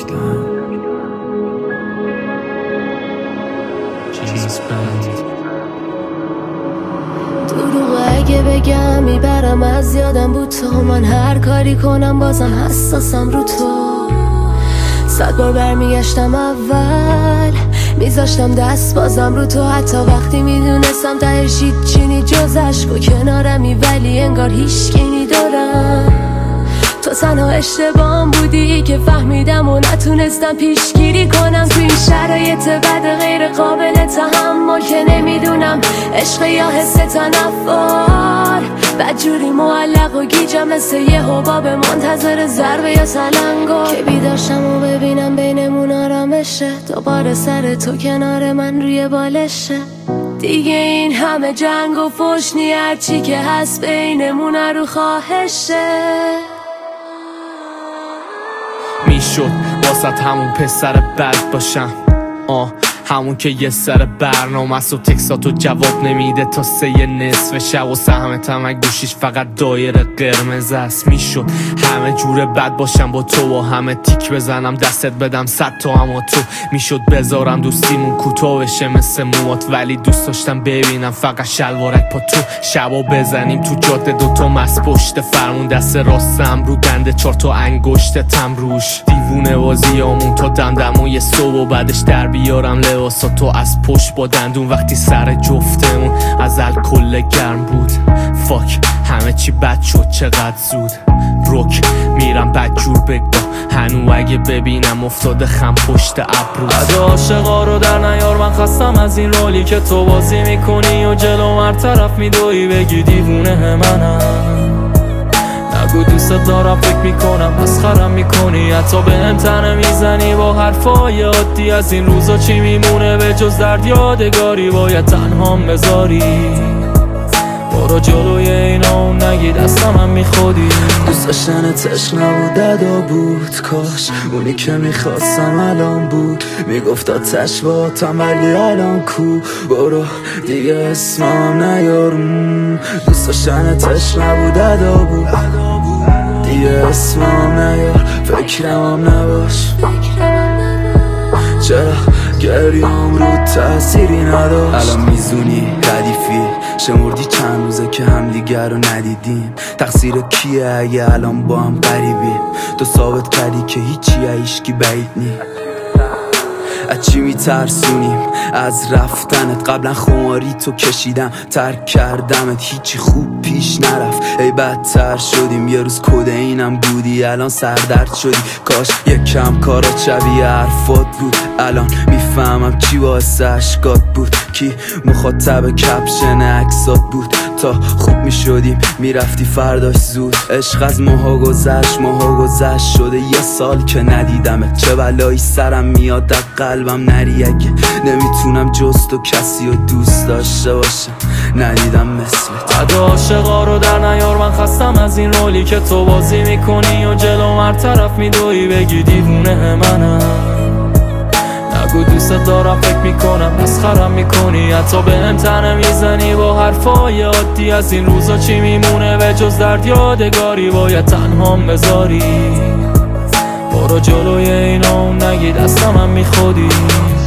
دروغ اگه بگم میبرم از یادم بود تو، من هر کاری کنم بازم حساسم رو تو. 100 بار برمیگشتم اول، میذاشتم دست بازم رو تو، حتی وقتی میدونستم تهش هیچی نی جز عشق و کنارمی، ولی انگار هیچکی ندارم. تو تنها اشتباهم بودی که فهمیدم و نتونستم پیشگیری کنم تو این شرایط بد غیر قابل تحمل که نمیدونم عشق یا حس تنفر. بدجوری معلق و گیجم مثل یه حباب منتظر ضربه یا سلنگو که بیداشتم و ببینم بینمون آرامشه، دوباره سر تو کنار من روی بالشه. دیگه این همه جنگ و فحش نی، هرچی که هست بینمون رو خواهشه. میشد واسط همون پسر بد باشم، همون که یه سر برنامه است و تکساتو جواب نمیده تا 3 نصف شب و سهمتم اگه گوشیش فقط دایره قرمز است. میشد همه جور بد باشم با تو و همه تیک بزنم دستت بدم 100 تا، اما تو میشد بذارم دوستیمون کوتاه بشه مثل موات، ولی دوست داشتم ببینم فقط شلوارک پا تو. شبا بزنیم تو جاده دوتا مست پشت فرمون، دست راستم رو دنده 4 تا انگشتم روش، دیوونه بازیامون تا دمدمای صبح و بعدش در بیارم لباساتو از پشت با دندون. وقتی سر جفتمون از الکل گرم بود، فاک همه چی بد شد چقدر زود. روک میرم بدجور بگا هنو اگه ببینم افتاده خم پشت ابروز. عده عاشقا رو در نیار، من خستم از این رولی که تو بازی میکنی و جلو هر طرف میدوی بگی دیوونه منم. نگو دوست دارم فکر میکنم مسخرم میکنی، حتی به هم تنه میزنی با حرفای عادی. از این روزا چی میمونه به جز درد یادگاری، باید تنهام بذاری. برو جلوی اینا اون نگی دستم هم میخودی. دوست داشتنت عشق نبود ادا بود، کاش اونی که میخواستم الان بود. میگفت آتش باتم ولی الان کو، برو دیگه اسمم نیار. دوست داشتنت عشق نبود ادا بود، دیگه اسمم نیار، فکرم نباش. چرا گریام رو تأثیری نداشت؟ الان میزونی ردیفی شمردی چند روزه که همدیگر رو ندیدیم. تقصیر کیه اگه الان با هم غریبیم؟ تو ثابت کردی که هیچی هیچکی بعید نی. از چی میترسونیم؟ از رفتنت. قبلا خماری تو کشیدم ترک کردمت، هیچی خوب پیش نرفت ای بدتر شدیم. یه روز کدینم بودی الان سردرد شدی. کاش یکم کارات شبیه حرفات بود، الان میفهمم چی واسه اشکات بود. کی مخاطب کپشن عکسات بود؟ تا خوب میشدیم میرفتی فرداش زود. عشق از ماها گذشت شده 1 سال که ندیدمت. چه بلایی سرم میاد در قلبم نری اگه نمیتونم جز تو کسی رو دوست داشته باشم. ندیدم مثلت. عده عاشقا رو در نیار، من خستم از این رولی که تو بازی میکنی و جلو هر طرف میدوی بگی دیوونه منم. نگو دوست دارم فکر میکنم مسخرم میکنی، حتی به هم تنه میزنی با حرفای عادی. از این روزا چی میمونه به جز درد یادگاری، باید تنهام بذاری. برو جلوی اینا اون نگی دستم هم میخودی.